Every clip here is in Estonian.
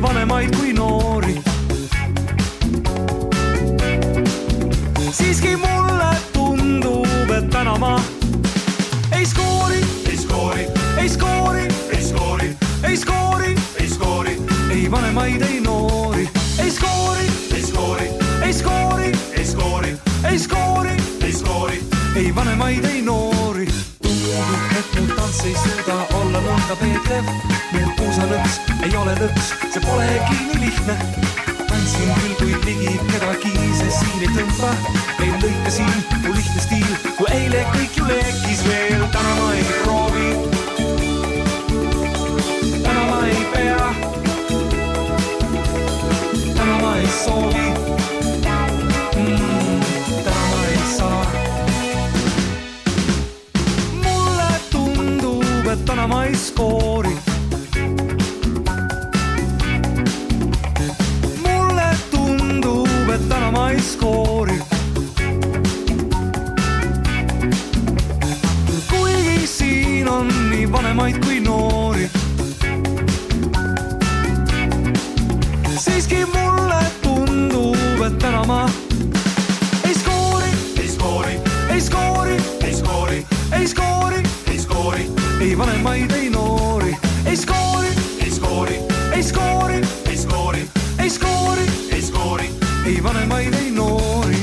vanemaid kui noori. Siiski mulle tundub, et täna ma ei skoori, ei skoori, ei skoori, ei skoori, ei skoori, ei skoori, ei vanemaid, ei noori. Ei skoori, ei skoori, ei skoori, ei skoori, ei skoori, ei skoori, ei vanemaid, ei noori. Tundub, et mu tants ei suuda olla nõnda peetlev. Mu puusalõks ei ole lõks, see polegi nii lihtne. Tantsin küll, kuid ligi kedagi see siin ei tõmba. Ei lõika siin mu lihtne stiil, kui eile kõik ju leekis veel. Täna ma ei proovi, täna ma ei pea, täna ma ei soovi, täna ma ei saa. Mulle tundub, et täna ma ei skoori. Mulle tundub, et täna ma ei skoori. Kuigi siin on nii vanemaid kui noori. Siiski mulle tundub, et täna ma ei skoori, ei skoori, ei skoori, ei skoori, ei skoori, ei skoori, ei vanemaid, ei noori. Ei skoori, ei skoori, ei skoori, ei skoori, ei skoori, ei skoori, ei vanemaid, ei noori.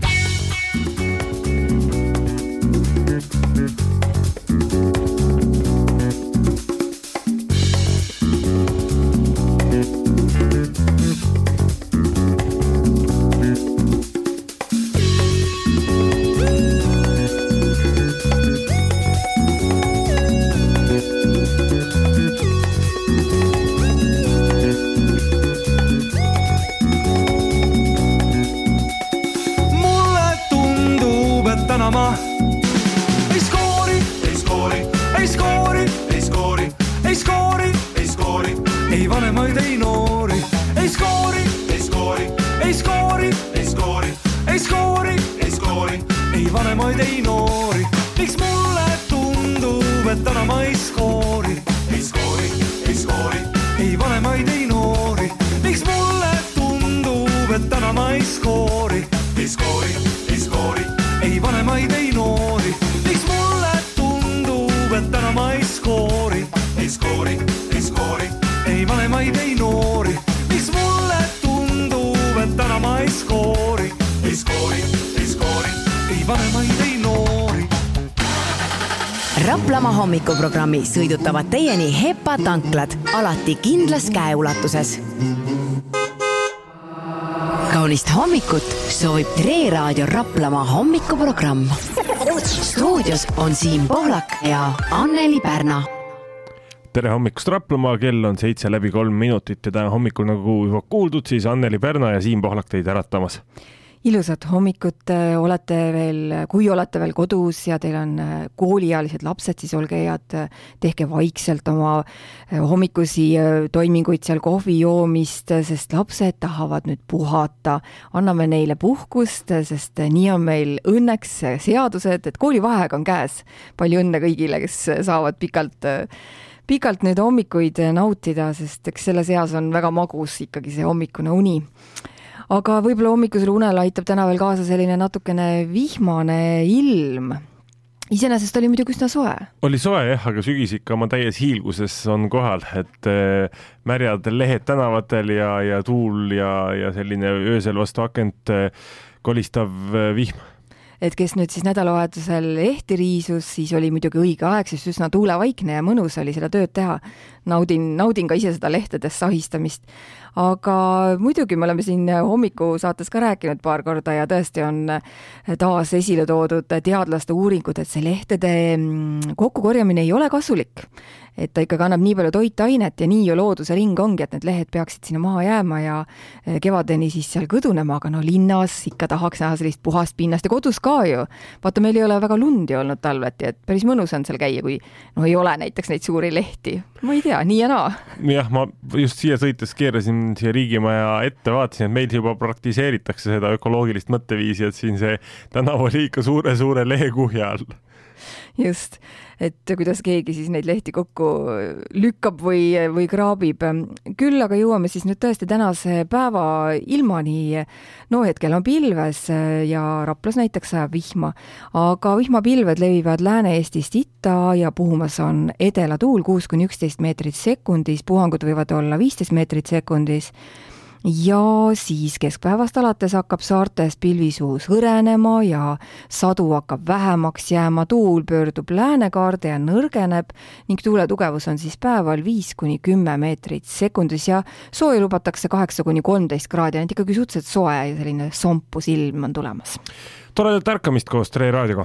Raplamaa hommikuprogrammi sõidutavad teieni Hepa tanklad, alati kindlas käeulatuses. Kaunist hommikut soovib Tre Raadio Raplamaa hommikuprogramm. Stuudios on Siim Pohlak ja Anneli Pärna. Tere hommikust Raplamaa, kell on 7:03 ja täna hommikul nagu juba kuuldud, siis Anneli Pärna ja Siim Pohlak teid äratamas. Ilusat hommikut, kui olete veel kodus ja teil on kooliealised lapsed, siis olge head, tehke vaikselt oma hommikusi toiminguid seal kohvi joomist, sest lapsed tahavad nüüd puhata. Anname neile puhkust, sest nii on meil õnneks seadused, et koolivaheaeg on käes. Palju õnne kõigile, kes saavad pikalt nüüd hommikuid nautida, sest eks selle seas on väga magus ikkagi see hommikune uni. Aga võib-olla hommikusel unel aitab täna veel kaasa selline natukene vihmane ilm. Iseenesest oli muidugi üsna soe. Oli soe jah, aga sügis ikka oma täies hiilguses on kohal, et märjad lehed tänavatel ja tuul ja selline öösel vastu akent kolistav vihm. Et kes nüüd siis nädalavahetusel ehti riisus, siis oli muidugi õige aeg, siis üsna tuulevaikne ja mõnus oli seda tööd teha. Naudin ka ise seda lehtedes sahistamist. Aga muidugi me oleme siin hommikusaates ka rääkinud paar korda ja tõesti on taas esile toodud teadlaste uuringud, et see lehtede kokkukorjamine ei ole kasulik. Et ta ikkagi annab nii palju toitainet ja nii ju looduse ring ongi, et need lehed peaksid sinna maha jääma ja kevadeni siis seal kõdunema, aga linnas ikka tahaks näha sellist puhast pinnast ja kodus ka ju. Vaata, meil ei ole väga lundi olnud talveti, et päris mõnus on seal käia, kui ei ole näiteks neid suuri lehti. Ma ei tea, nii ja naa. Jah, ma just siia sõites keerasin siia Riigimaja ette, vaatasin, et meil juba praktiseeritakse seda ökoloogilist mõtteviisi, et siin see tänav oli ikka suure lehekuhja all. Just. et kuidas keegi siis neid lehti kokku lükkab või kraabib. Küll aga jõuame siis nüüd tõesti tänase päeva ilmani. No hetkel on pilves ja Raplas näiteks sajab vihma, aga vihmapilved levivad Lääne-Eestist itta ja puhumas on edelatuul 6-11 meetrit sekundis, puhangud võivad olla 15 meetrit sekundis. Ja siis keskpäevast alates hakkab saartes pilvisuus hõrenema ja sadu hakkab vähemaks jääma, tuul pöördub läänekaarde ja nõrgeneb ning tuule tugevus on siis päeval 5-10 meetrit sekundis ja sooja lubatakse 8-13 kraadi, on ikkagi suhteliselt soe ja selline sompus ilm on tulemas. Toredat ärkamist koos Tre raadioga.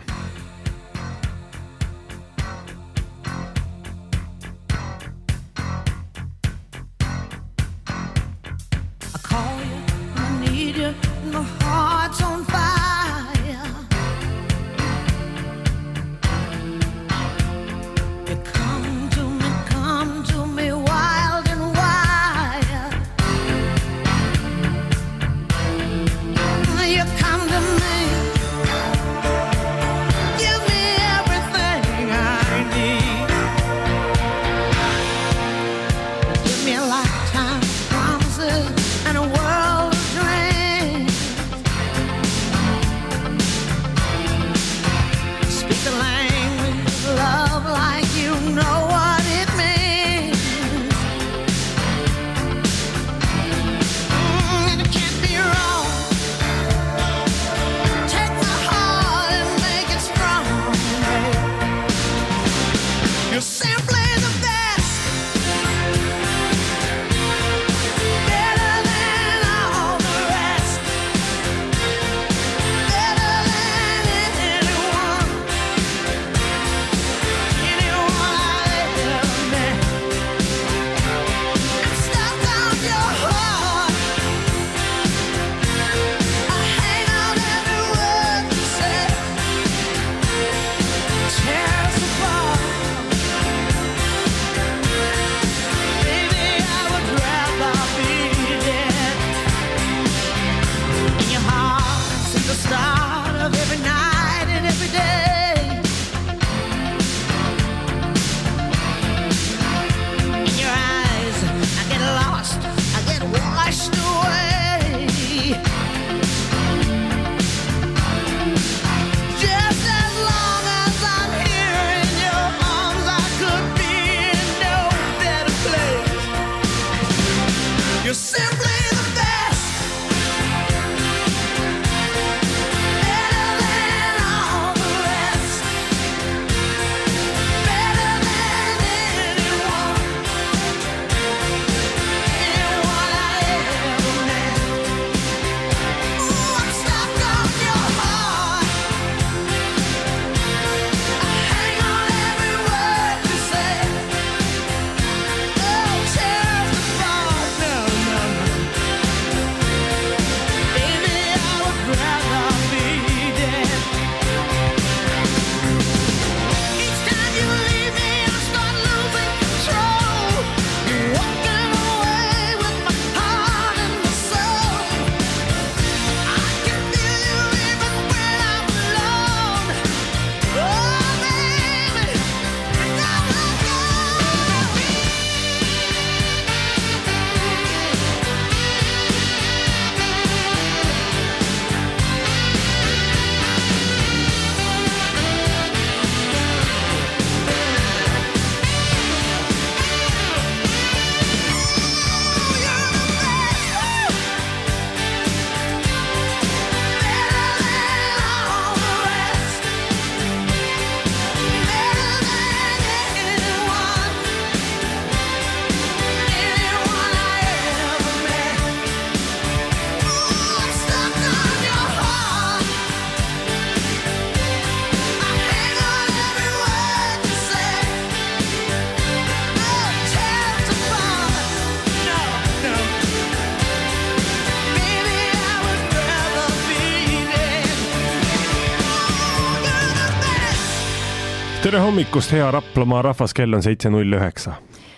Tere hommikust, hea Raplamaa rahvas, kell on 7.09.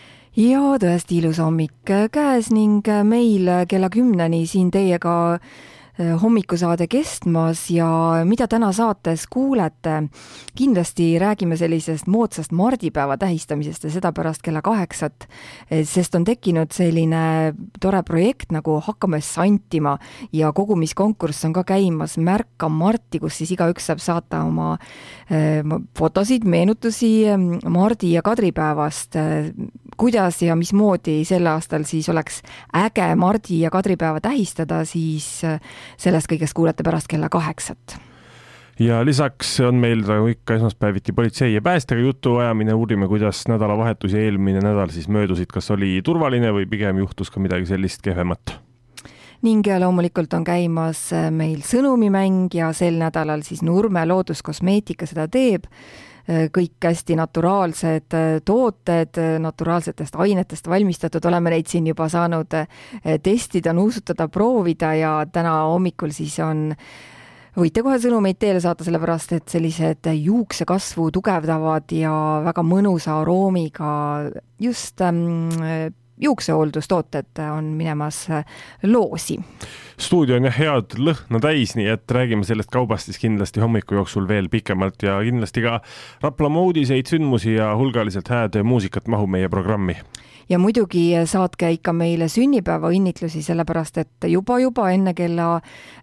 Ja tõesti ilus hommik käes ning meil kella 10 siin teiega hommikusaade kestmas ja mida täna saates kuulete, kindlasti räägime sellisest moodsast mardipäeva tähistamisest ja seda pärast kella 8, sest on tekkinud selline tore projekt nagu Hakkame santima ja kogumiskonkurss on ka käimas Märka Marti, kus siis igaüks saab saata oma fotosid, meenutusi Mardi ja Kadripäevast, kuidas ja mismoodi sel aastal siis oleks äge Mardi ja Kadripäeva tähistada, siis sellest kõigest kuulete pärast kella 8. Ja lisaks on meil ikka esmaspäeviti politsei ja päästega jutu ajamine, uurime, kuidas nädalavahetus ja eelmine nädal siis möödusid, kas oli turvaline või pigem juhtus ka midagi sellist kehvemat. Ning loomulikult on käimas meil sõnumimäng ja sel nädalal siis Nurme looduskosmeetika seda teeb. Kõik hästi naturaalsed tooted, naturaalsetest ainetest valmistatud, oleme neid siin juba saanud testida, nuusutada, proovida ja täna hommikul siis võite kohe sõnumeid teele saata, sellepärast et sellised juuksekasvu tugevdavad ja väga mõnusa aroomiga just juuksehooldustooted on minemas loosi. Stuudio on head lõhna täis, nii et räägime sellest kaubast siis kindlasti hommiku jooksul veel pikemalt ja kindlasti ka Raplamaa uudiseid, sündmusi ja hulgaliselt hääd muusikat mahub meie programmi. Ja muidugi saatke ikka meile sünnipäeva õnnitlusi, sellepärast et juba enne kella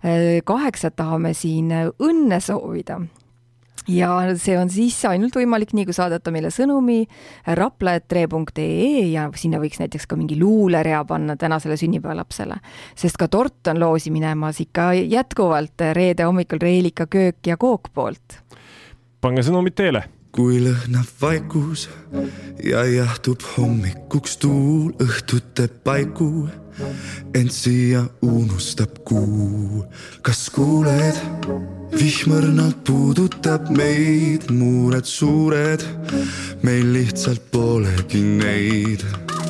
8 tahame siin õnne soovida. Ja see on siis ainult võimalik nii, kui saadata meile sõnumi rapla@tre.ee ja sinna võiks näiteks ka mingi luulerea panna tänasele sünnipäevalapsele, sest ka tort on loosi minemas ikka jätkuvalt reede hommikul Reelika köök ja kook poolt. Pange sõnumid teele. Kui lõhnab vaikus ja jahtub hommikuks tuul õhtute paiku, ent siia unustab kuu. Kas kuuled? Vihmõrnalt puudutab meid, muured suured, meil lihtsalt polegi neid.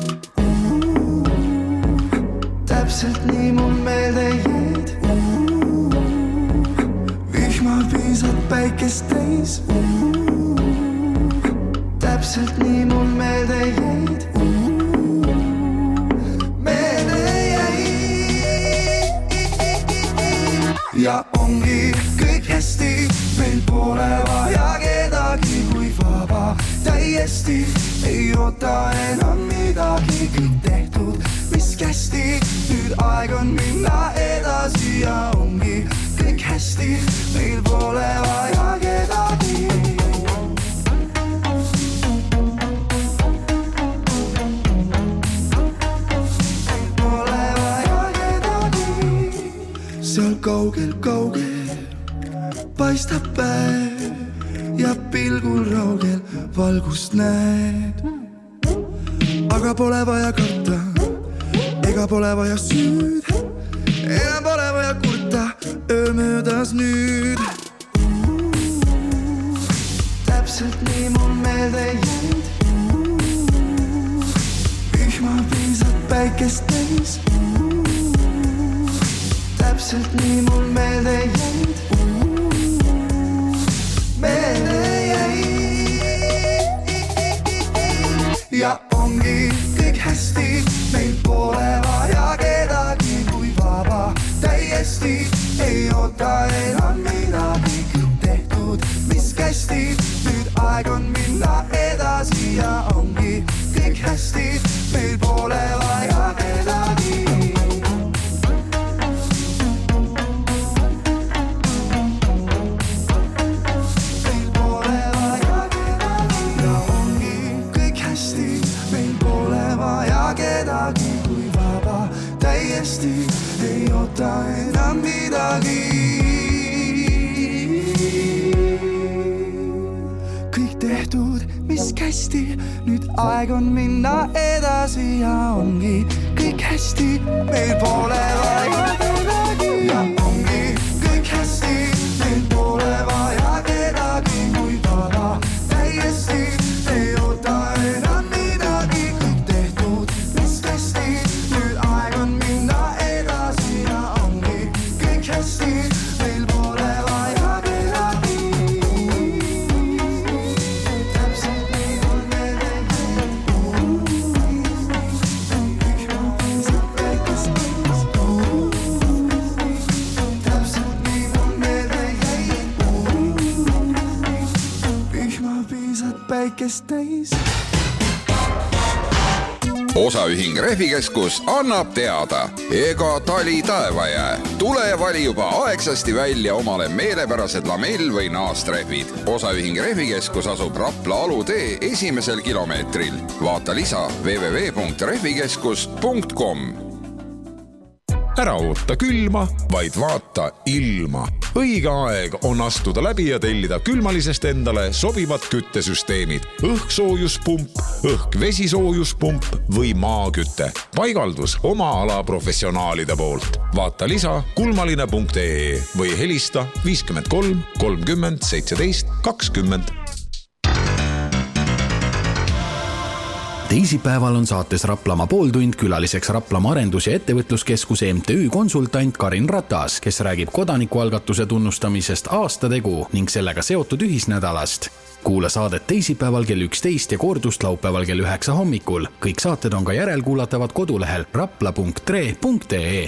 Täpselt nii mul meelde jäid, vihma piisad päikest täis. Täpselt nii mul meelde jäid, meelde jäid. Ja ongi kõik hästi, meil pole vaja kedagi kui vaba. Täiesti ei oota enam midagi, kõik tehtud, mis kästi. Nüüd aeg on minna edasi ja ongi kõik hästi, meil pole vaja kedagi. Seal kaugel paistab päev ja pilgul raugel valgust näed. Aga pole vaja karta, ega pole vaja süüd, enam pole vaja kurta, öö möödas nüüd. Täpselt nii mul meelde jäid, vihma piisad päikest täis. Täpselt nii mul meelde jäid, meelde jäid. Ja ongi kõik hästi, meil pole vaja kedagi kui vaba. Täiesti ei oota enam midagi, kõik tehtud, mis kästi. Nüüd aeg on minna edasi ja ongi kõik hästi, meil pole vaja kedagi. Ei oota enam midagi. Kõik tehtud, mis kästi, nüüd aeg on minna edasi ja ongi kõik hästi, meil pole vaja kedagi. Ja ongi kõik hästi, meil pole vaja kedagi kui vaba. Täiesti ei oota enam midagi, kõik tehtud, mis kästi. Nüüd aeg on minna edasi ja ongi kõik hästi, meil pole vaja kedagi. Täpselt nii mul meelde jäid, vihma piisab päikest täis. meest täis. Osaühing Rehvikeskus annab teada, ega tali taeva jää. Tule ja vali juba aegsasti välja omale meelepärased lamell- või naastrehvid. Osaühing Rehvikeskus asub Rapla alutee esimesel kilomeetril. Vaata lisa www.rehvikeskus.com. Ära oota külma, vaid vaata ilma. Õige aeg on astuda läbi ja tellida külmalisest endale sobivad küttesüsteemid. Õhksoojuspump, õhk-vesisoojuspump või maakütte. Paigaldus oma ala professionaalide poolt. Vaata lisa kulmaline.ee või helista 53 30 17 20. Teisipäeval on saates Raplamaa pooltund külaliseks Raplamaa arendus- ja ettevõtluskeskuse MTÜ konsultant Karin Ratas, kes räägib kodanikualgatuse tunnustamisest aastategu ning sellega seotud ühisnädalast. Kuula saadet teisipäeval kell 11 ja kordust laupäeval kell 9 hommikul. Kõik saated on ka järelkuulatavad kodulehel rapla.tre.ee.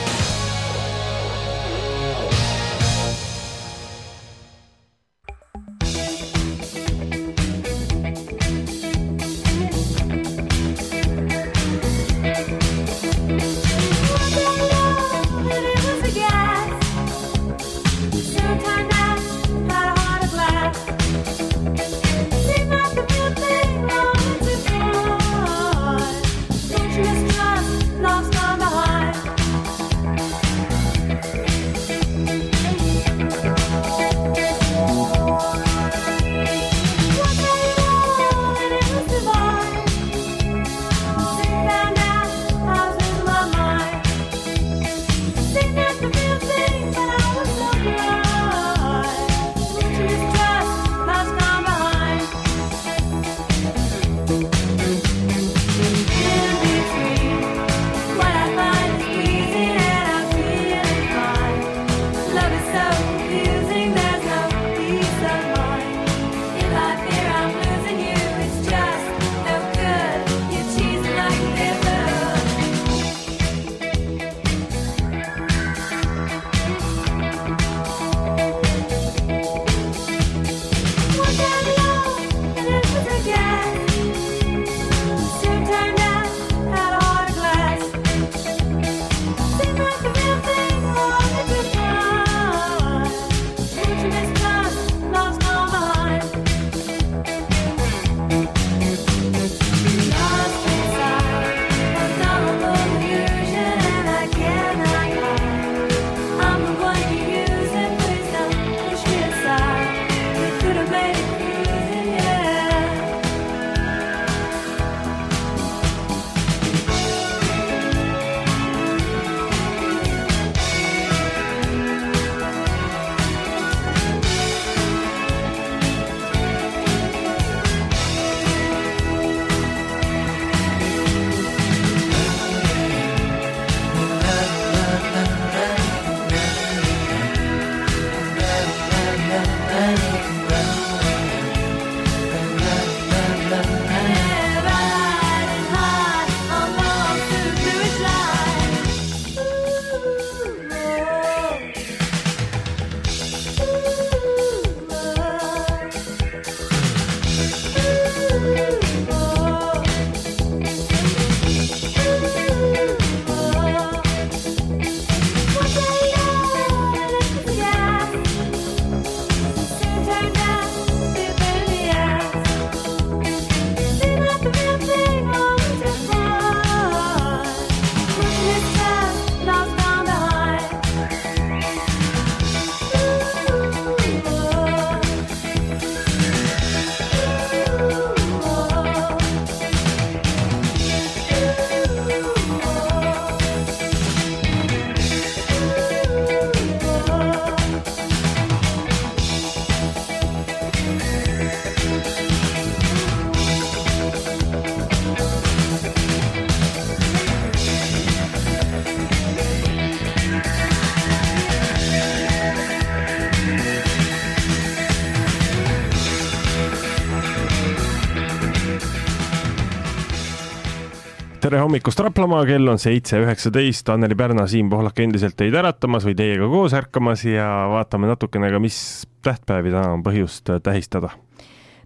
tere hommikust Raplamaa, kell on 7:19, Anneli Pärna, Siim Pohlak endiselt teid äratamas või teiega koos ärkamas ja vaatame natukene ka, mis tähtpäevi täna on põhjust tähistada.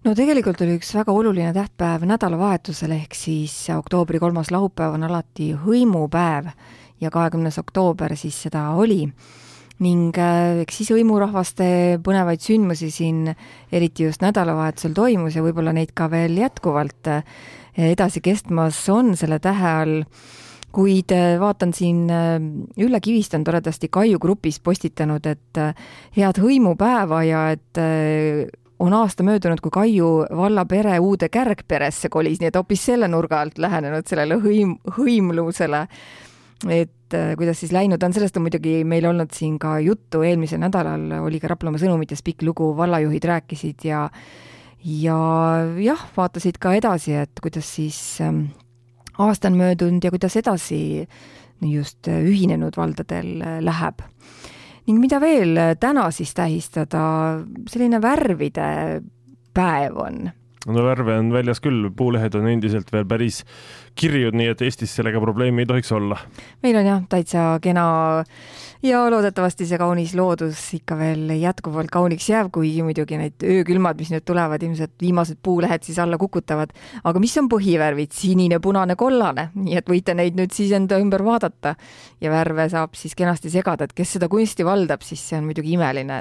No tegelikult oli üks väga oluline tähtpäev nädalavahetusel, ehk siis oktoobri 3. laupäev on alati hõimupäev ja 20. oktoober siis seda oli. Ning eks siis hõimurahvaste põnevaid sündmusi siin eriti just nädalavahetusel toimus ja võib-olla neid ka veel jätkuvalt edasi kestmas on selle tähe all. Kuid vaatan siin Ülle Kivist on toredasti Kaiu grupis postitanud, et head hõimupäeva ja et on aasta möödunud, kui Kaiu valla pere uude kärgperesse kolis, nii et hoopis selle nurga alt lähenenud sellele hõimlusele, et kuidas siis läinud on. Sellest on muidugi meil olnud siin ka juttu, eelmisel nädalal oli ka Raplamaa sõnumites pikk lugu, vallajuhid rääkisid ja jah, vaatasid ka edasi, et kuidas siis aasta on möödunud ja kuidas edasi just ühinenud valdadel läheb. Ning mida veel täna siis tähistada, selline värvide päev on. No värve on väljas küll, puulehed on endiselt veel päris kirjud, nii et Eestis sellega probleemi ei tohiks olla. Meil on jah, täitsa kena ja loodetavasti see kaunis loodus ikka veel jätkuvalt kauniks jääb, kui muidugi need öökülmad, mis nüüd tulevad, ilmselt viimased puulehed siis alla kukutavad. Aga mis on põhivärvid? Sinine, punane, kollane, nii et võite neid nüüd siis enda ümber vaadata ja värve saab siis kenasti segada, et kes seda kunsti valdab, siis see on muidugi imeline,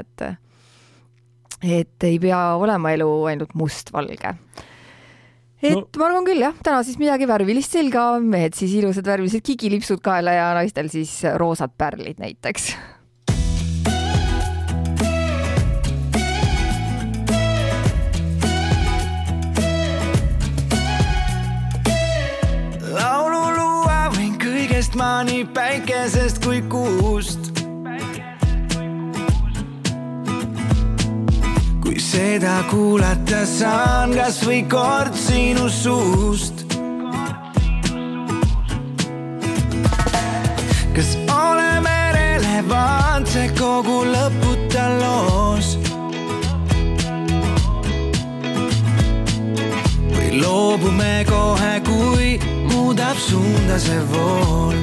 et ei pea olema elu ainult mustvalge. Ma arvan küll, jah, täna siis midagi värvilist selga, mehed siis ilusad värvilised kigilipsud kaela ja naistel siis roosad pärlid näiteks. Laululuua võin kõigest ma nii päikesest kui kuust. Kui seda kuulata saan kas või kord sinu suust. Kas oleme relevantse kogu lõputa loos? Või loobume kohe, kui muudab suunda see vool?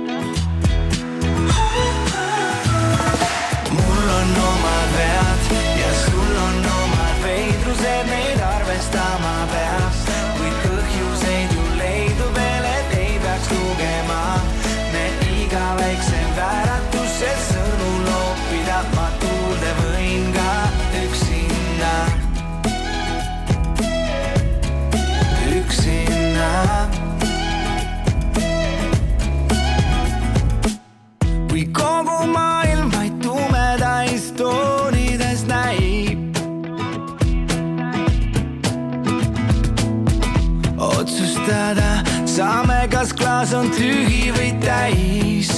Mul on omad vead ja sul on omad veidrused, neid arvestama peaks, kuid põhjuseid ju leidu veel, et ei peaks lugema. Me iga väiksem vääratus, see sõnu loopida, ma tuulde võin ka üksinna. Kui kogu maailm vaid tumedais toonides näib, otsustada saame, kas klaas on tühi või täis.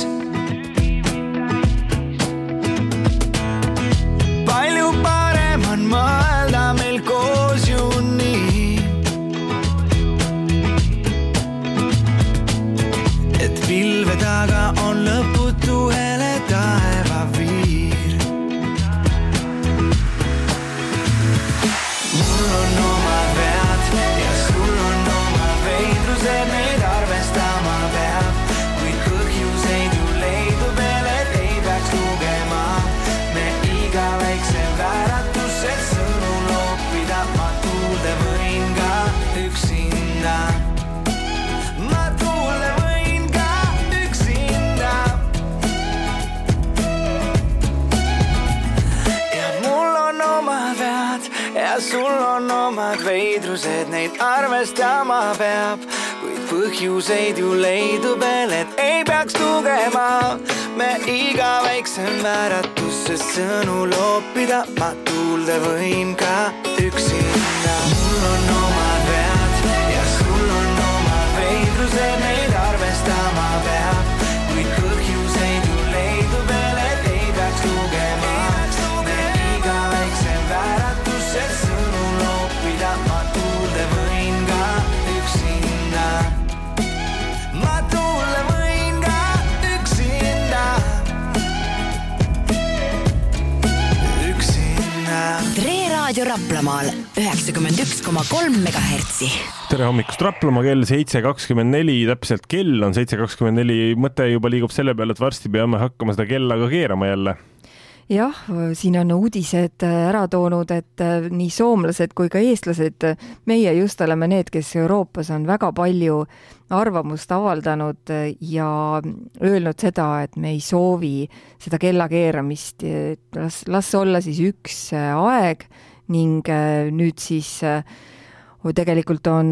Palju parem on mõelda meil koos ju nii, et pilve taga on lõputu hele taevaviir. Mul on omad vead ja sul on omad veidrused, neid arvestama peab, kuid põhjuseid ju leidu veel, et ei peaks lugema. Me iga väiksem vääratus, et sõnu loopida, ma tuulde võin ka üksinda. Ma tuulde võin ka üksinda. Ja mul on omad vead ja sul on omad veidrused, neid arvestama peab, kuid põhjuseid ju leidub veel, et ei peaks lugema. Me iga väiksem vääratus, see sõnu loopida, ma tuulde võin ka üksinda. Mul on omad vead ja sul on omad veidrused, neid arvestama peab, kuid põhjuseid ju leidub veel, et ei peaks lugema. Me iga väiksem vääratus, see sõnu loopida, ma tuulde võin ka üksinda. Ma tuulde võin ka üksinda. Tre Raadio Raplamaal 91,3 MHz. Tere hommikust Raplamaa, kell 7.24, täpselt kell on 7.24, mõte juba liigub selle peale, et varsti peame hakkama seda kella ka keerama jälle. jah, siin on uudised ära toonud, et nii soomlased kui ka eestlased, meie just oleme need, kes Euroopas on väga palju arvamust avaldanud ja öelnud seda, et me ei soovi seda kellakeeramist, las olla siis üks aeg ning nüüd siis tegelikult on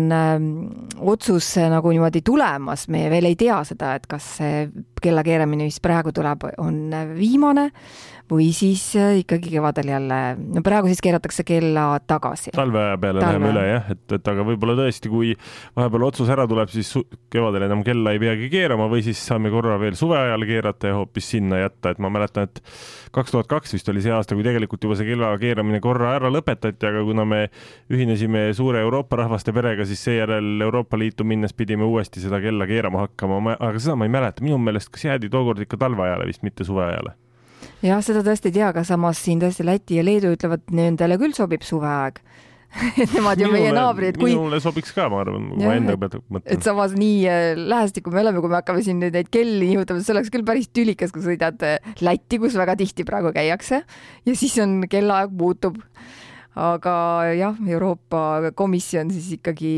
otsus nagu niimoodi tulemas, me veel ei tea seda, et kas see kellakeeramine, mis praegu tuleb, on viimane või siis ikkagi kevadel jälle, no praegu siis keeratakse kella tagasi. Talveaja peale läheme üle, jah, et aga võib-olla tõesti, kui vahepeal otsus ära tuleb, siis kevadel enam kella ei peagi keerama või siis saame korra veel suveajal keerata ja hoopis sinna jätta, et ma mäletan, et 2002 vist oli see aasta, kui tegelikult juba see kella keeramine korra ära lõpetati, aga kuna me ühinesime suure Euroopa rahvaste perega, siis seejärel Euroopa Liitu minnes pidime uuesti seda kella keerama hakkama, aga seda ma ei mäleta, minu meelest kas jäädi tookord ikka talveajale vist, mitte suveajale. Jah, seda tõesti ei tea, aga samas siin tõesti Läti ja Leedu ütlevad, nendele küll sobib suveaeg. Nemad ju meie naabrid. Minule sobiks ka, ma arvan, ma enda pealt mõtlen. Et samas nii lähestikku me oleme, kui me hakkame siin nüüd neid kelli nihutama, see oleks küll päris tülikas, kui sõidad Lätti, kus väga tihti praegu käiakse ja siis on kellaaeg muutub. Aga jah, Euroopa Komisjon siis ikkagi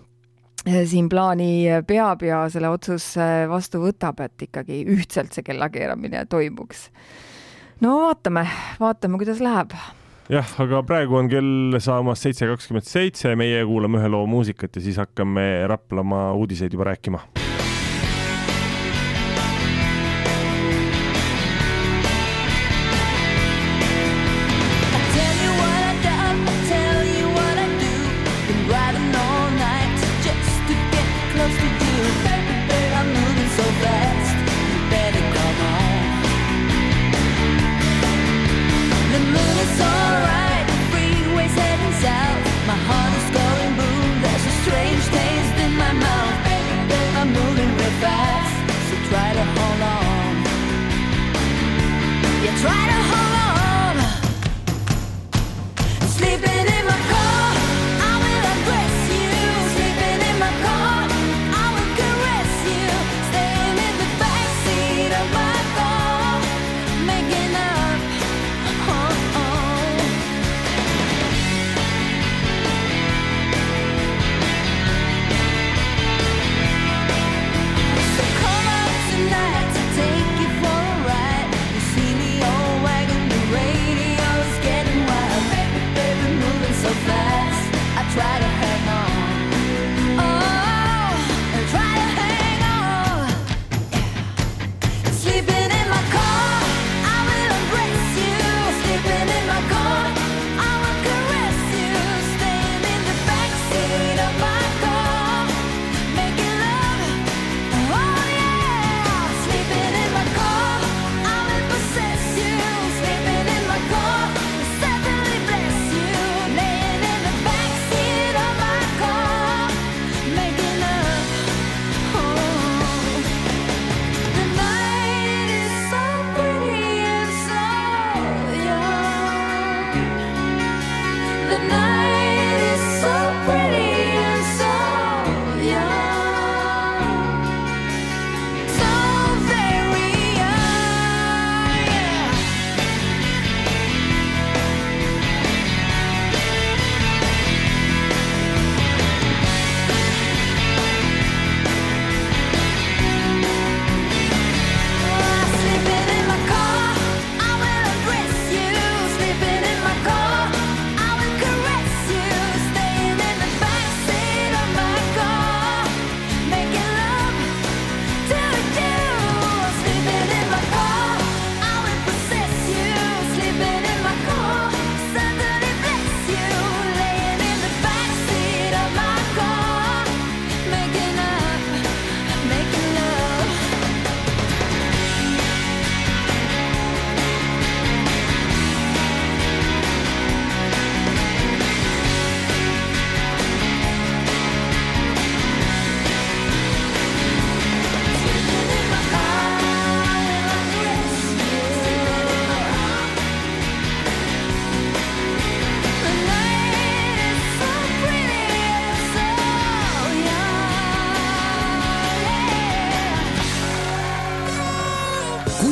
siin plaani peab ja selle otsus vastu võtab, et ikkagi ühtselt see kellakeeramine toimuks. No vaatame, kuidas läheb. Jah, aga praegu on kell saamas 7.27, meie kuulame ühe loo muusikat ja siis hakkame Raplamaa uudiseid juba rääkima. My heart is going boom, there's a strange taste in my mouth. I'm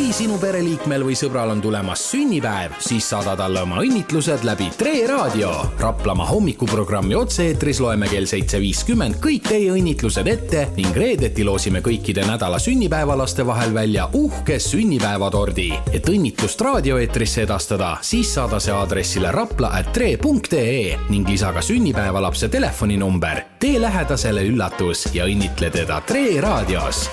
kui sinu pereliikmel või sõbral on tulemas sünnipäev, siis saada talle oma õnnitlused läbi Tre Raadio. Raplamaa hommikuprogrammi otse-eetris loeme kell 7.50 kõik teie õnnitlused ette ning reedeti loosime kõikide nädala sünnipäevalaste vahel välja uhke sünnipäevatordi. Et õnnitlust raadioeetrisse edastada, siis saada see aadressile rapla@tre.ee ning lisa ka sünnipäevalapse telefoninumber. Tee lähedasele üllatus ja õnnitle teda Tre Raadios.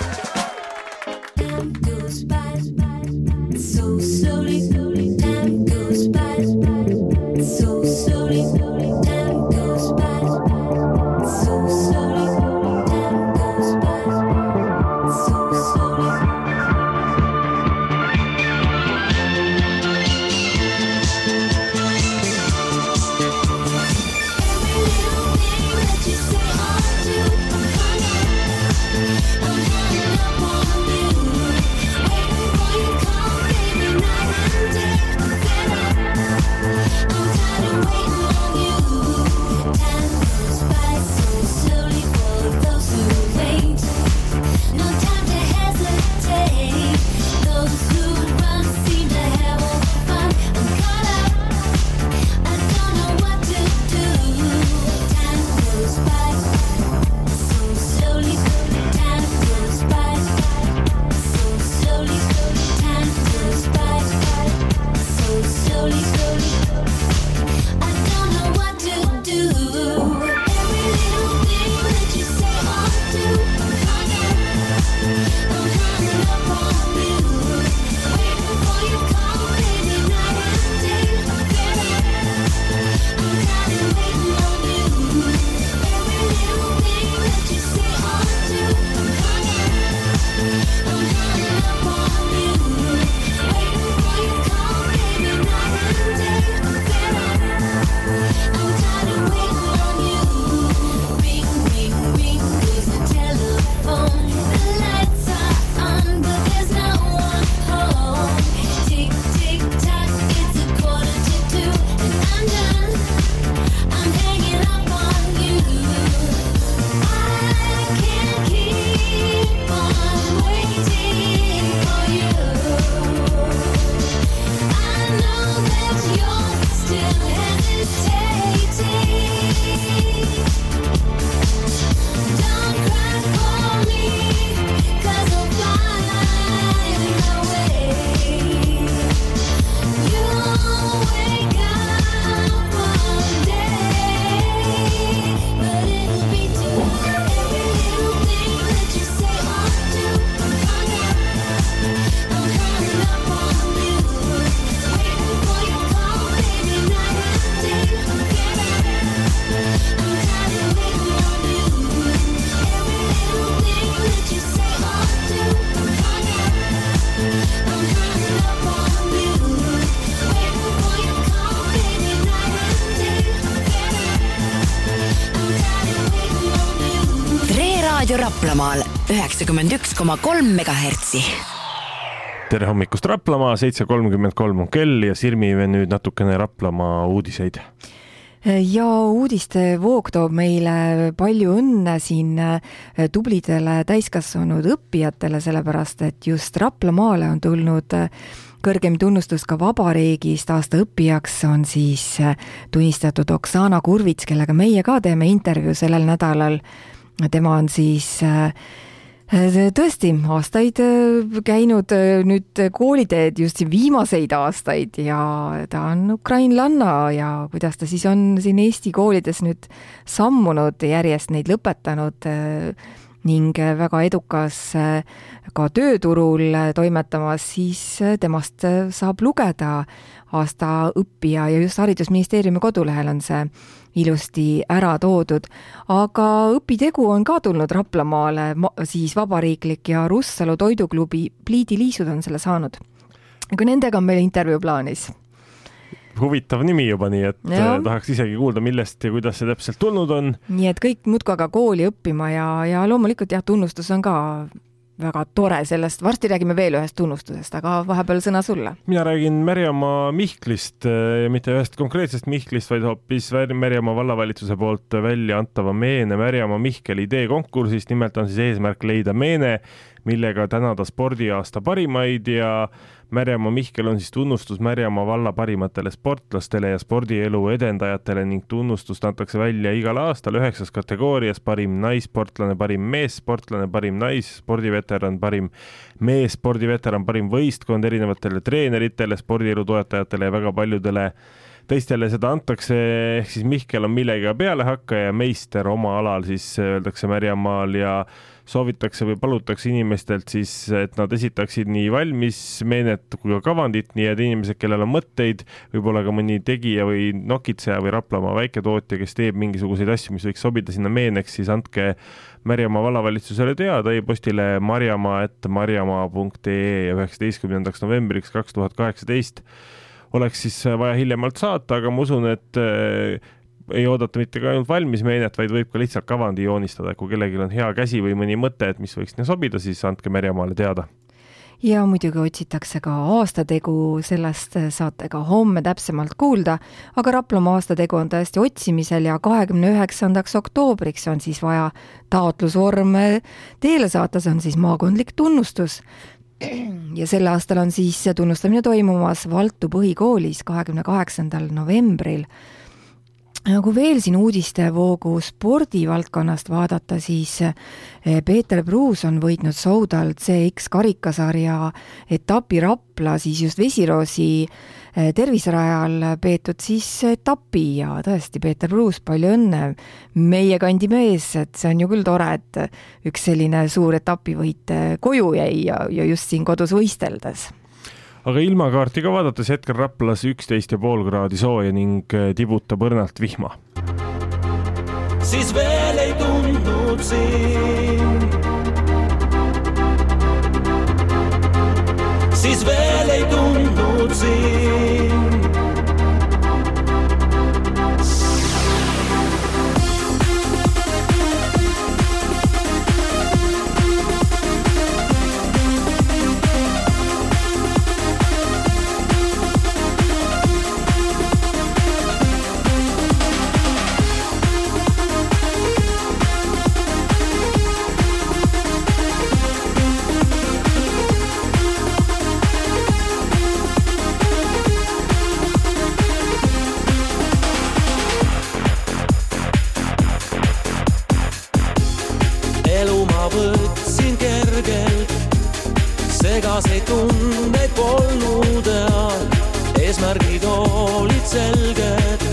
Raplamaal 91,3 MHz. Tere hommikust Raplamaa, 7.33 on kell ja Sirmive nüüd natukene Raplamaa uudiseid. Ja uudiste voog toob meile palju õnne siin tublidele täiskasvanud õppijatele, sellepärast et just Raplamaale on tulnud kõrgem tunnustus ka vabariigist. Aasta õppijaks on siis tunnistatud Oksana Kurvits, kellega meie ka teeme intervjuu sellel nädalal. Tema on siis tõesti aastaid käinud nüüd kooliteed just viimaseid aastaid ja ta on ukrainlanna ja kuidas ta siis on siin Eesti koolides nüüd sammunud, järjest neid lõpetanud ning väga edukas ka tööturul toimetamas, siis temast saab lugeda aasta õppija ja just Haridusministeeriumi kodulehel on see ilusti ära toodud. Aga õpitegu on ka tulnud Raplamaale, siis Vabariiklik ja Russalu toiduklubi Pliidiliisud on selle saanud. Aga nendega on meil intervjuu plaanis. Huvitav nimi juba, nii et tahaks isegi kuulda, millest ja kuidas see täpselt tulnud on. Nii et kõik muudkui aga kooli õppima ja loomulikult tunnustus on ka väga tore sellest. Varsti räägime veel ühest tunnustusest, aga vahepeal sõna sulle. Mina räägin Märjamaa Mihklist, mitte ühest konkreetsest Mihklist, vaid hoopis Märjamaa vallavalitsuse poolt välja antava meene Märjamaa Mihkel idee konkursist. Nimelt on siis eesmärk leida meene, millega tänada spordiaasta parimaid ja Märjamaa Mihkel on siis tunnustus Märjamaa valla parimatele sportlastele ja spordielu edendajatele ning tunnustust antakse välja igal aastal 9 kategoorias: parim naissportlane, parim meessportlane, parim naisspordiveteran, parim meesspordiveteran, parim võistkond erinevatele treeneritele, spordielu toetajatele ja väga paljudele teistele seda antakse, ehk siis Mihkel on millega peale hakka ja meister oma alal siis öeldakse Märjamaal ja soovitakse või palutakse inimestelt siis, et nad esitaksid nii valmis meenet kui ka kavandit, nii et inimesed, kellel on mõtteid, võib-olla ka mõni tegija või nokitseja või Raplamaa väiketootja, kes teeb mingisuguseid asju, mis võiks sobida sinna meeneks, siis andke Märjamaa vallavalitsusele teada e-postile marjamaa@marjamaa.ee ja 19. novembriks 2018 oleks siis vaja hiljemalt saata, aga ma usun, et ei oodata mitte ka ainult valmis meenet, vaid võib ka lihtsalt kavandi joonistada, kui kellelgi on hea käsi või mõni mõte, et mis võiks sobida, siis andke Märjamaale teada. Ja muidugi otsitakse ka aastategu, sellest saate ka homme täpsemalt kuulda, aga Raplamaa aastategu on tõesti otsimisel ja 29. oktoobriks on siis vaja taotlusvorm teele saata, see on siis maakondlik tunnustus. Ja selle aastal on siis tunnustamine toimumas Valtu põhikoolis 28. novembril. Kui veel siin uudistevoogu spordivaldkonnast vaadata, siis Peeter Pruus on võitnud Soudal CX karikasarja etapi Rapla, siis just Vesiroosi terviserajal peetud siis etapi ja tõesti Peeter Pruus, palju õnne, meie kandi mees, et see on ju küll tore, et üks selline suur etapivõit koju jäi ja just siin kodus võisteldes. Aga ilmakaarti ka vaadates hetkel Raplas 11,5 kraadi sooja ning tibutab õrnalt vihma. Siis veel ei tundnud siin. Siis veel ei tundnud siin. Segaseid tundeid polnud ja eesmärgid olid selged.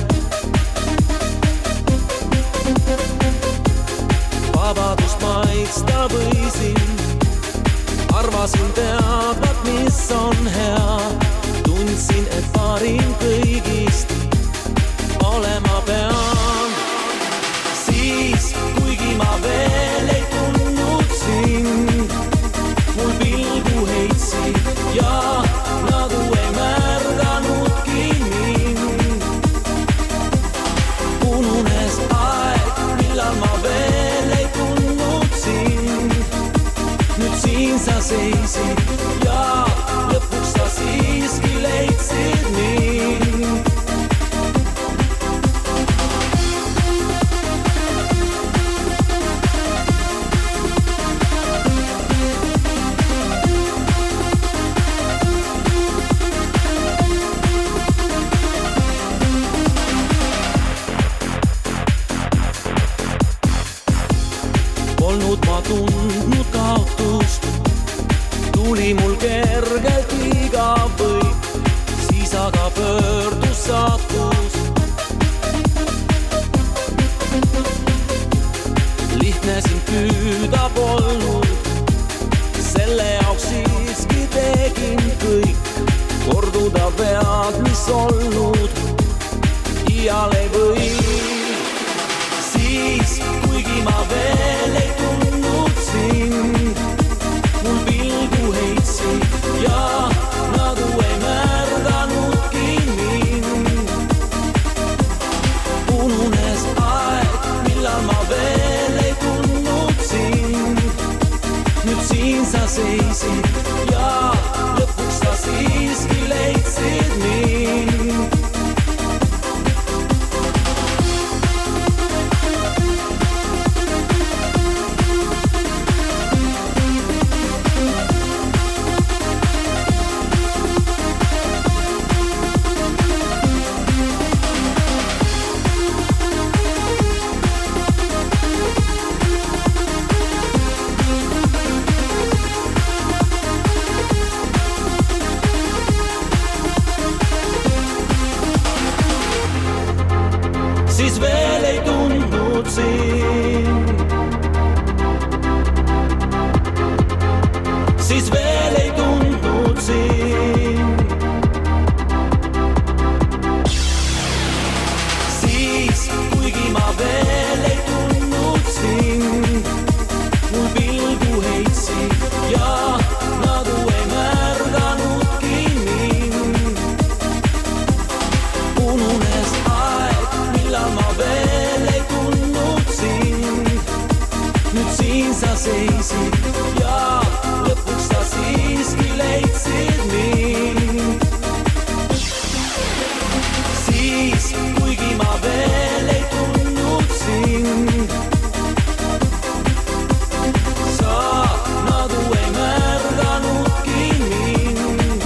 Vabadust maitsta võisin, arvasin teadvat, mis on hea. Tundsin, et parim kõigist olema pean. Siis, kuigi ma veel ei tundnud sind, mul pilgu heitsid ja nagu ei märganudki mind. Ununes aeg, millal ma veel ei tundnud sind. Nüüd siin sa seisid ja lõpuks sa siiski leidsid mind. Ma tundnud kaotust, tuli mul kergelt iga võit, siis aga pöördus saatus. Lihtne sind püüda polnud, selle jaoks siiski tegin kõik, korduda vead, mis olnud, iial ei või. Siis, kuigi ma veel ei tundnud sind, mul pilgu heitsid ja nagu ei märganudki mind. Ununes aeg, millal ma veel ei tundnud sind. Nüüd siin sa seisid ja lõpuks sa siiski leidsid mind. siis veel ei tundnud sind. Siis, kuigi ma veel ei tundnud sind, mul pilgu heitsid ja nagu ei märganudki mind. Ununes aeg, millal ma veel ei tundnud sind. Nüüd siin sa seisid ja lõpuks sa siiski leidsid mind. Siis, kuigi ma veel ei tundnud sind, sa nagu ei märganudki mind.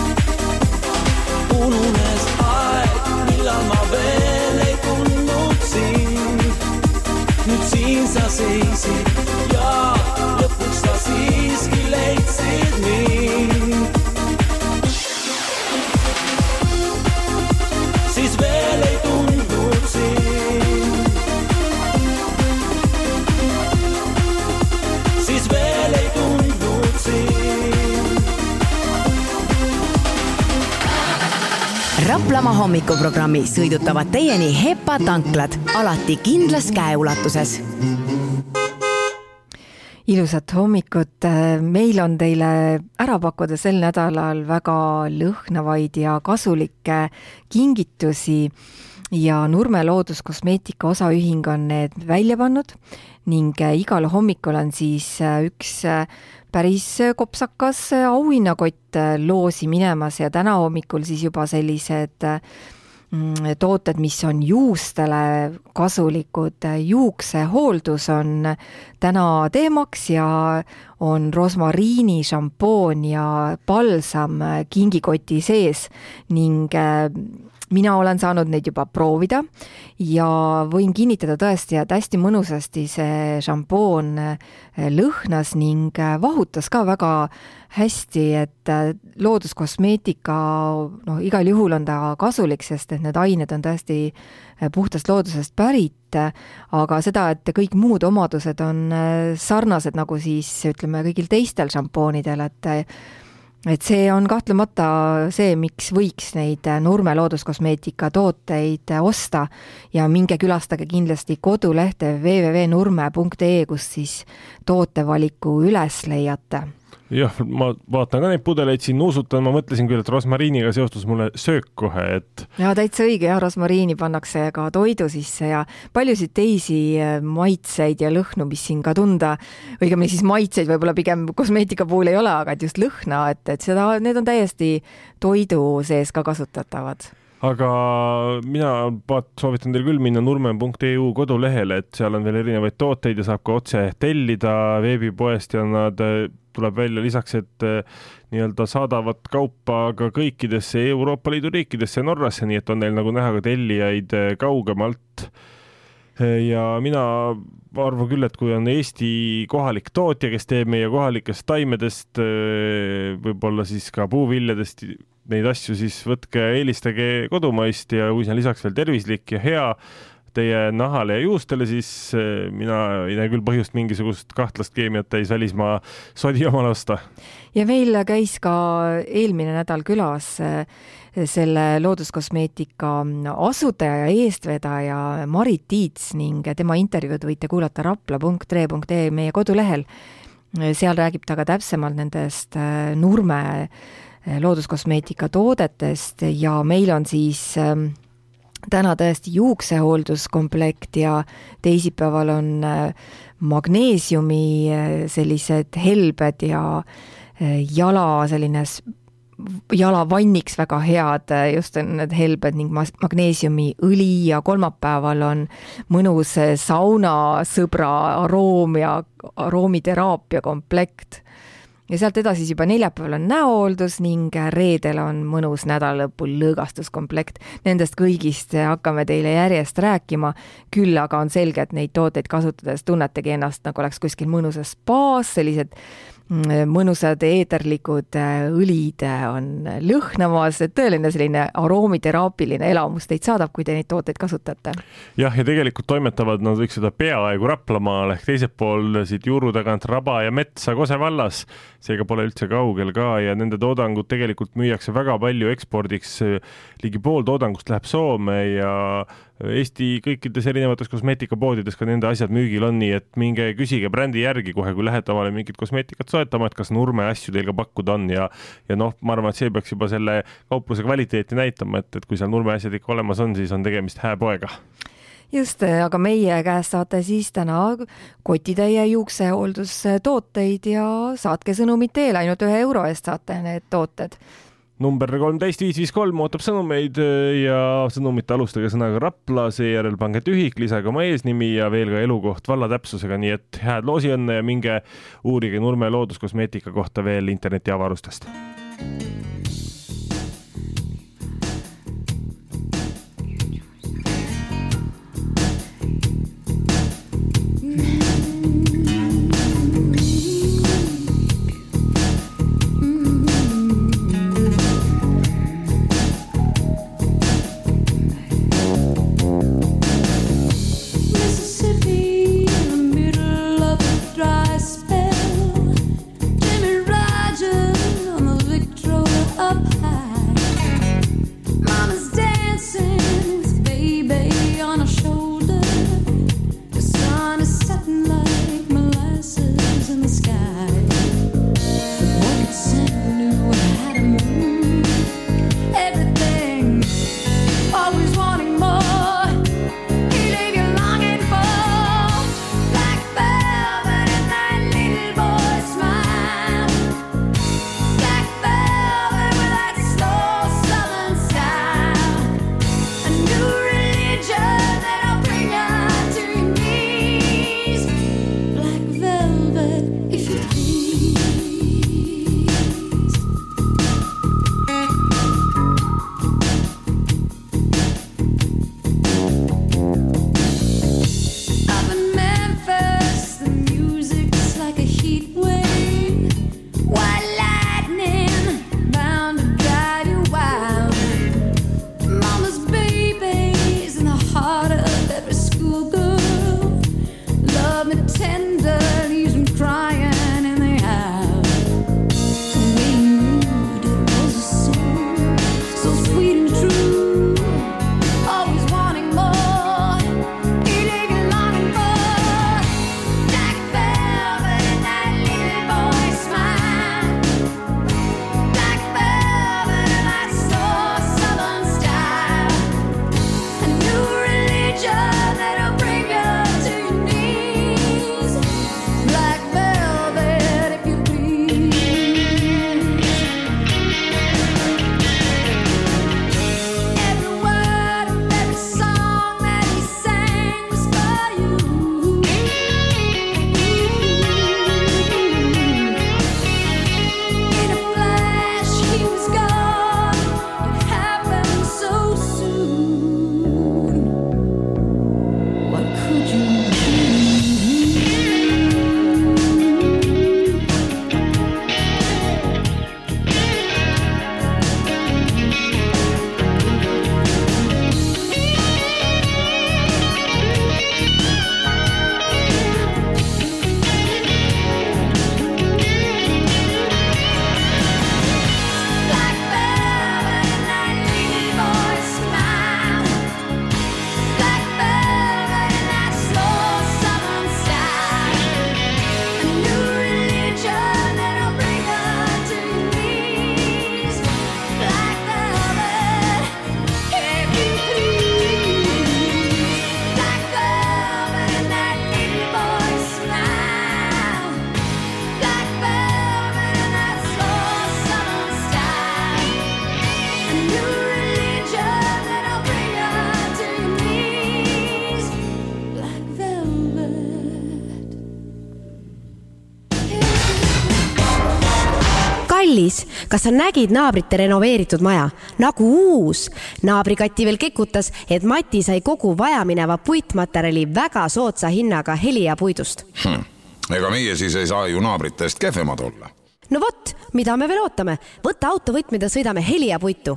Ununes aeg, millal ma veel ei tundnud sind. Nüüd siin sa seisid ja lõpuks sa siiski leidsid mind. Siis veel ei tundnud sind. Siis veel ei tundnud sind. Raplamaa hommikuprogrammi sõidutavad teieni HEPA tanklad, alati kindlas käeulatuses. Ilusat hommikut, meil on teile ära pakkuda sel nädalal väga lõhnavaid ja kasulikke kingitusi ja Nurme looduskosmeetika osaühing on need välja pannud ning igal hommikul on siis üks päris kopsakas auhinnakott loosi minemas ja täna hommikul siis juba sellised tooted, mis on juustele kasulikud. Juuksehooldus on täna teemaks ja on rosmariini, šampoon ja balsam kingikoti sees ning mina olen saanud neid juba proovida ja võin kinnitada tõesti, et hästi mõnusasti see šampoon lõhnas ning vahutas ka väga hästi, et looduskosmeetika, igal juhul on ta kasulik, sest et need ained on tõesti puhtast loodusest pärit, aga seda, et kõik muud omadused on sarnased nagu siis ütleme kõigil teistel šampoonidel, et see on kahtlemata see, miks võiks neid Nurme looduskosmeetika tooteid osta ja minge külastage kindlasti kodulehte www.nurme.ee, kus siis tootevaliku üles leiate. Jah, ma vaatan ka neid pudeleid siin nuusutan, ma mõtlesin küll, et rosmariiniga seostus mulle söök kohe, et... Ja täitsa õige, ja rosmariini pannakse ka toidu sisse ja paljusid teisi maitseid ja lõhnu, mis siin ka tunda, õigemini siis maitseid võib-olla pigem kosmeetika puhul ei ole, aga et just lõhna, et seda, need on täiesti toidu sees ka kasutatavad. Aga mina soovitan teil küll minna nurme.eu kodulehele, et seal on veel erinevaid tooteid ja saab ka otse tellida veebipoest ja nad tuleb välja lisaks, et nii-öelda saadavad kaupa ka kõikidesse Euroopa Liidu riikidesse ja Norrasse, nii et on neil nagu näha ka tellijaid kaugemalt. Ja mina arvan küll, et kui on Eesti kohalik tootja, kes teeb meie kohalikest taimedest, võib-olla siis ka puuviljadest neid asju, siis võtke, eelistage kodumaist ja kui see on lisaks veel tervislik ja hea teie nahale ja juustele, siis mina ei näe küll põhjust mingisugust kahtlast keemiat täis välismaa sodi omale osta. Ja meil käis ka eelmine nädal külas selle looduskosmeetika asutaja ja eestvedaja Marit Tiits ning tema intervjuud võite kuulata rapla.tre.ee meie kodulehel. Seal räägib ta ka täpsemalt nendest Nurme looduskosmeetika toodetest ja meil on siis täna tõesti juuksehoolduskomplekt ja teisipäeval on magneesiumi sellised helbed ja jalavanniks väga head, just on need helbed ning magneesiumi õli ja kolmapäeval on mõnus saunasõbra aroom ja aromiteraapia komplekt. Ja sealt edasi juba neljapäeval on näohooldus ning reedel on mõnus nädalalõpul lõõgastuskomplekt. Nendest kõigist hakkame teile järjest rääkima, küll aga on selge, et neid tooteid kasutades tunnetegi ennast, nagu oleks kuskil mõnusas spaas, sellised mõnusad eeterlikud õlid on lõhnamas, tõeline selline aroomiterapiline elamus teid saadab, kui te neid tooteid kasutate. Jah, ja tegelikult toimetavad nad võiks seda peaaegu Raplamaal ehk teiselt pool siit juuru tagant Raba ja Metsa Kose vallas, seega pole üldse kaugel ka ja nende toodangut tegelikult müüakse väga palju ekspordiks, ligi pool toodangust läheb Soome ja Eesti kõikides erinevates kosmeetikapoodides ka nende asjad müügil on, nii et minge küsige brändi järgi kohe, kui lähete omale mingit kosmeetikat soetama, et kas Nurme asju teil ka pakkuda on ja noh, ma arvan, et see peaks juba selle kaupluse kvaliteeti näitama, et kui seal Nurme asjad ikka olemas on, siis on tegemist hääpoega. Just, aga meie käest saate siis täna kotitäie juuksehooldustooteid ja saatke sõnumit teel, ainult €1 eest saate need tooted. Number 13553 ootab sõnumeid ja sõnumit alustage sõnaga Rapla, seejärel pange tühik, lisage oma eesnimi ja veel ka elukoht valla täpsusega, nii et head loosiõnne ja minge uurige Nurme looduskosmeetika kohta veel interneti avarustest. kallis, kas sa nägid naabrite renoveeritud maja? Nagu uus. Naabrikati veel kekutas, et Mati sai kogu vajamineva puitmaterjali väga soodsa hinnaga Helia puidust. Ega meie siis ei saa ju naabritest kehvemad olla. No vot, mida me veel ootame? Võta autovõtmed ja sõidame Helia puitu.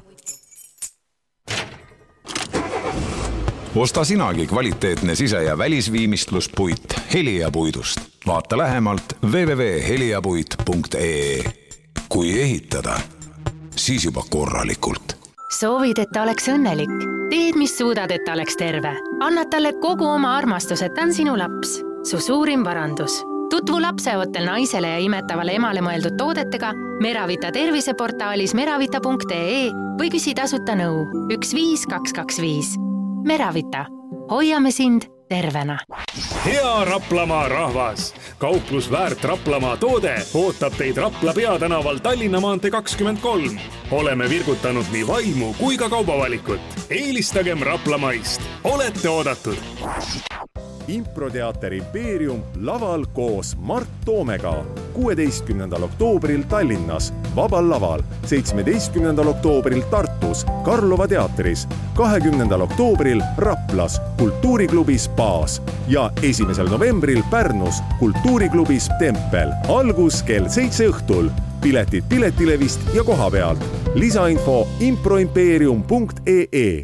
Osta sinagi kvaliteetne sise- ja välisviimistluspuit Helia puidust. Vaata lähemalt www.heliapuit.ee. Kui ehitada, siis juba korralikult. Soovid, et ta oleks õnnelik. Teed, mis suudad, et ta oleks terve. Annad talle kogu oma armastus, et ta on sinu laps. Su suurim varandus. Tutvu lapseootel naisele ja imetavale emale mõeldud toodetega Meravita terviseportaalis meravita.ee või küsi tasuta nõu 15225. Meravita. Hoiame sind tervena. Hea Raplamaa rahvas! Kauplus Väärt Raplamaa toode ootab teid Rapla peatänaval Tallinna maantee 23. Oleme virgutanud nii vaimu kui ka kaubavalikut. Eelistagem Raplamaist. Olete oodatud! Improteater Impeerium laval koos Mart Toomega 16. oktoobril Tallinnas, Vabal laval, 17. oktoobril Tartus, Karlova teatris, 20. oktoobril Raplas, kultuuriklubis Baas ja 1. novembril Pärnus, kultuuriklubis Tempel. Algus kell 7 õhtul. Piletid Piletilevist ja koha pealt. Lisainfo improimpeerium.ee.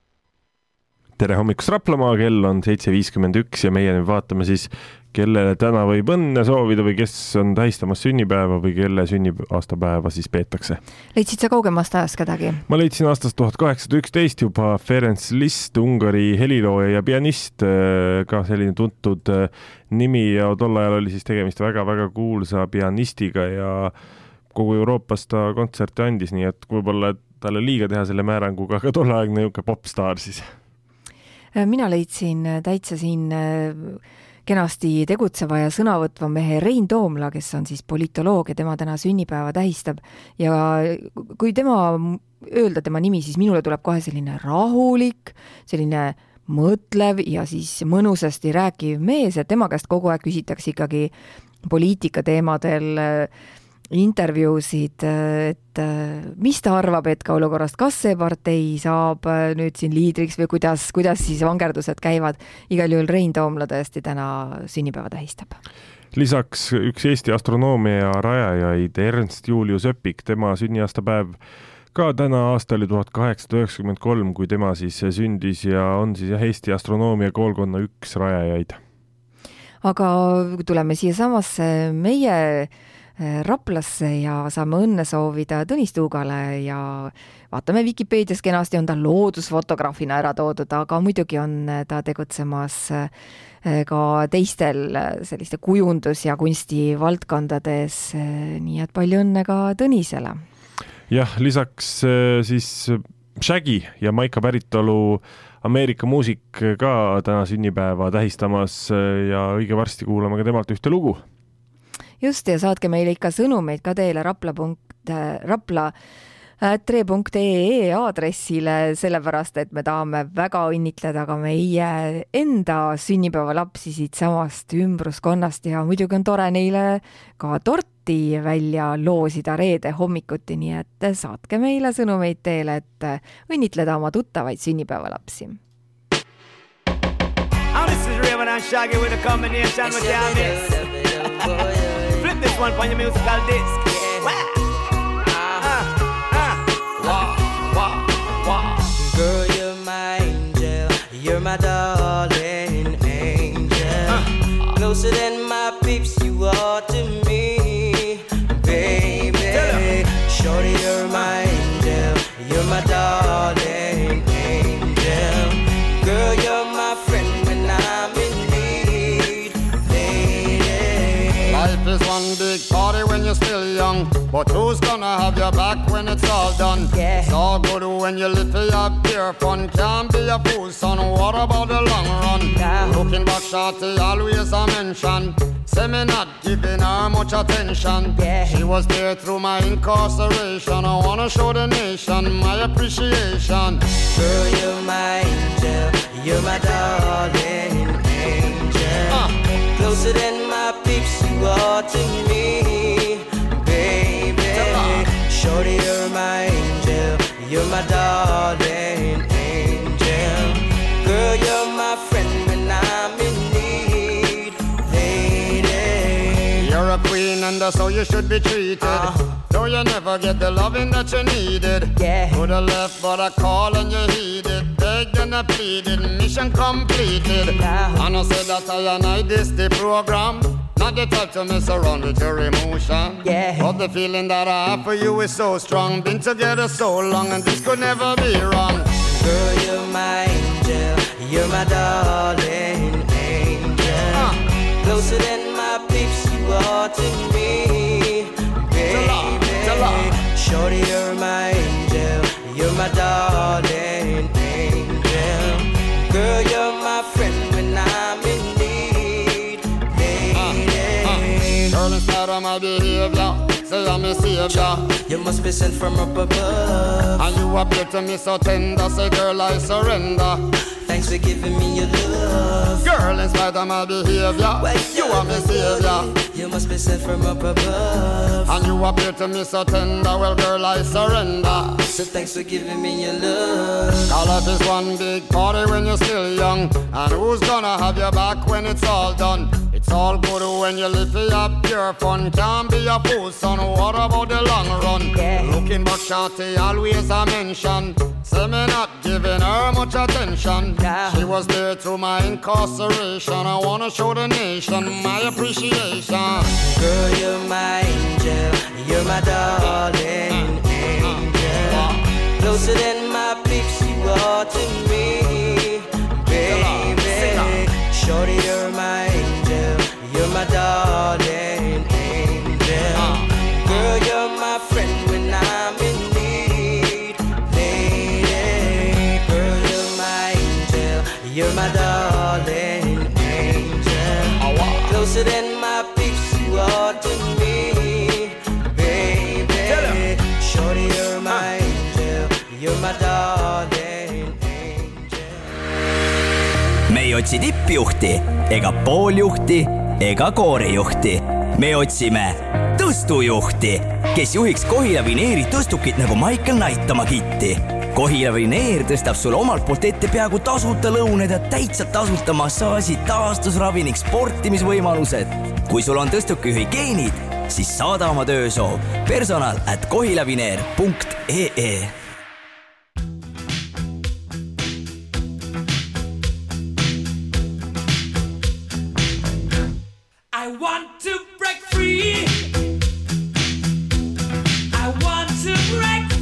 Tere hommikust Raplamaa, kell on 7.51 ja meie nüüd vaatame siis, kellele täna võib õnne soovida või kes on tähistamas sünnipäeva või kelle sünniaastapäeva siis peetakse. Leidsid sa kaugemast ajast kedagi? Ma leidsin aastast 1811 juba Ferenc Liszt, Ungari helilooja ja pianist, ka selline tuntud nimi ja tol ajal oli siis tegemist väga-väga kuulsa pianistiga ja kogu Euroopas ta kontserte andis, nii et võib-olla talle liiga teha selle määranguga, aga tolleaegne niisugune popstaar siis. Mina leidsin täitsa siin kenasti tegutseva ja sõnavõtva mehe Rein Toomla, kes on siis politoloog ja tema täna sünnipäeva tähistab. Ja kui öelda tema nimi, siis minule tuleb kohe selline rahulik, selline mõtlev ja siis mõnusasti rääkiv mees, et tema käest kogu aeg küsitakse ikkagi poliitika teemadel intervjuusid, et mis ta arvab hetke olukorrast, kas see partei saab nüüd siin liidriks või kuidas siis vangerdused käivad. Igal juhul Rein Toomla tõesti täna sünnipäeva tähistab. Lisaks üks Eesti astronoomia rajajaid Ernst Julius Öpik, tema sünniaastapäev ka täna aasta oli 1893, kui tema siis sündis ja on siis Eesti astronoomia koolkonna üks rajajaid. Aga tuleme siia samasse meie Raplasse ja saame õnne soovida Tõnis Tuugale ja vaatame Wikipeedias kenasti on ta loodusfotograafina ära toodud, aga muidugi on ta tegutsemas ka teistel selliste kujundus- ja kunstivaldkondades, nii et palju õnne ka Tõnisele. Jah, lisaks siis Shaggy ja Maika päritolu Ameerika muusik ka täna sünnipäeva tähistamas ja õige varsti kuulame ka temalt ühte lugu. Just, ja saatke meile ikka sõnumeid ka teile rapla.ee aadressile, sellepärast, et me tahame väga õnnitleda ka meie enda sünnipäeva lapsi siit samast ümbruskonnast ja muidugi on tore neile ka torti välja loosida reede hommikuti, nii et saatke meile sõnumeid teile, et õnnitleda oma tuttavaid sünnipäeva lapsi. This is Raven and Shaggy with a combination with Yamis. Flip this one on your musical disc. Girl, you're my angel. You're my darling angel. Closer than my peeps you are to me, baby. Shorty, you're my angel. You're my darling angel. Girl, you're my friend when I'm in need, lady. Life is one big party when you're still young, but who's gonna have your back when it's all done? Yeah. It's all good when you live for your pure fun. Can't be a fool, son. What about the long run? Yeah. Looking back, shorty, always a mention. Say me not giving her much attention. Yeah. She was there through my incarceration. I wanna show the nation my appreciation. Girl, you're my angel. You're my darling angel. Closer than my peeps you are to me, baby. Shorty, you're my angel. You're my darling angel. Girl, you're my friend when I'm in need, lady. you should be treated. Though you never get the loving that you needed. Could have left but I call and you heeded. Begged and I pleaded, mission completed. And I said that I and I this the program. Not the type to mess around with your emotion. But the feeling that I have for you is so strong. Been together so long and this could never be wrong. Girl, you're my angel, you're my darling angel. Closer than my peeps, you are to me, baby. Shorty, you're my angel, you're my darling angel. Girl, you're my friend when I'm in need, baby. Girl, instead of my behavior, say I'm a savior. You must be sent from up above. And you appear to me so tender. Say girl, I surrender. Thanks for giving me your love. Girl, in spite of my behavior, you are my savior. You must be sent from up above. And you appear to me so tender. Well girl, I surrender. So thanks for giving me your love. Our life is one big party when you're still young. And who's gonna have your back when it's all done? It's all good when you live for your pure fun. Can't be a fool, son, what about the long run? Looking back, shawty, always a mention. Say me not giving her much attention. She was there through my incarceration. I wanna show the nation my appreciation. Girl, you're my angel, you're my darling angel. Closer than my peeps, you are to me, baby. Shorty, you're my angel, you're my darling angel. Girl, you're my friend when I'm in need, lady. Girl, you're my angel, you're my darling angel. Closer than my peeps, you are to me, baby. Shorty, you're my angel, you're my darling angel. Me ei otsi tippjuhti ega pooljuhti ega koorijuhti. Me otsime tõstujuhti, kes juhiks Kohila Vineeri tõstukit nagu Michael Knight oma kitti. Kohila Vineer tõstab sul omalt poolt ette peaaegu tasuta lõuned ja täitsa tasuta massaaži, taastusravi ning sportimisvõimalused. Kui sul on tõstukijuhi geenid, siis saada oma töösoov personal@kohilavineer.ee. I want to break free. I want to break free.